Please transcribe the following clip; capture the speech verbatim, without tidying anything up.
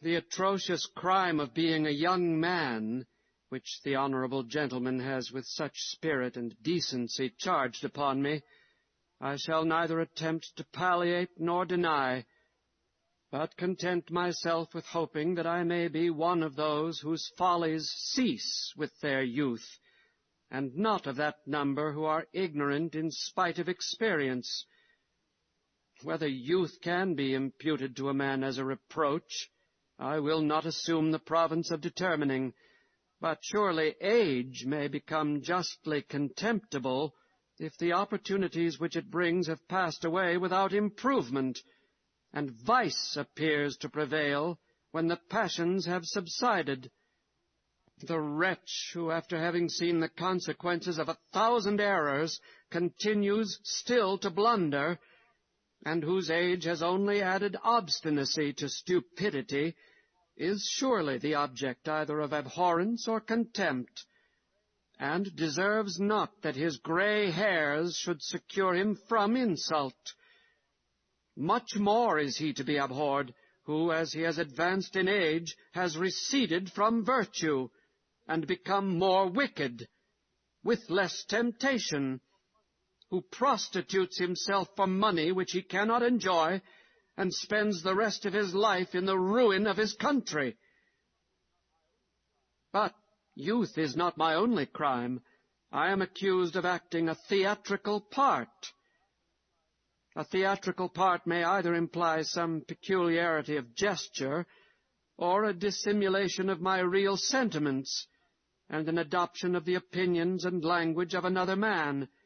The atrocious crime of being a young man, which the honorable gentleman has with such spirit and decency charged upon me, I shall neither attempt to palliate nor deny, but content myself with hoping that I may be one of those whose follies cease with their youth, and not of that number who are ignorant in spite of experience. Whether youth can be imputed to a man as a reproach, I will not assume the province of determining, but surely age may become justly contemptible if the opportunities which it brings have passed away without improvement, and vice appears to prevail when the passions have subsided. The wretch who, after having seen the consequences of a thousand errors, continues still to blunder, and whose age has only added obstinacy to stupidity, is surely the object either of abhorrence or contempt, and deserves not that his gray hairs should secure him from insult. Much more is he to be abhorred, who, as he has advanced in age, has receded from virtue, and become more wicked, with less temptation, who prostitutes himself for money which he cannot enjoy, and spends the rest of his life in the ruin of his country. But youth is not my only crime. I am accused of acting a theatrical part. A theatrical part may either imply some peculiarity of gesture, or a dissimulation of my real sentiments, and an adoption of the opinions and language of another man.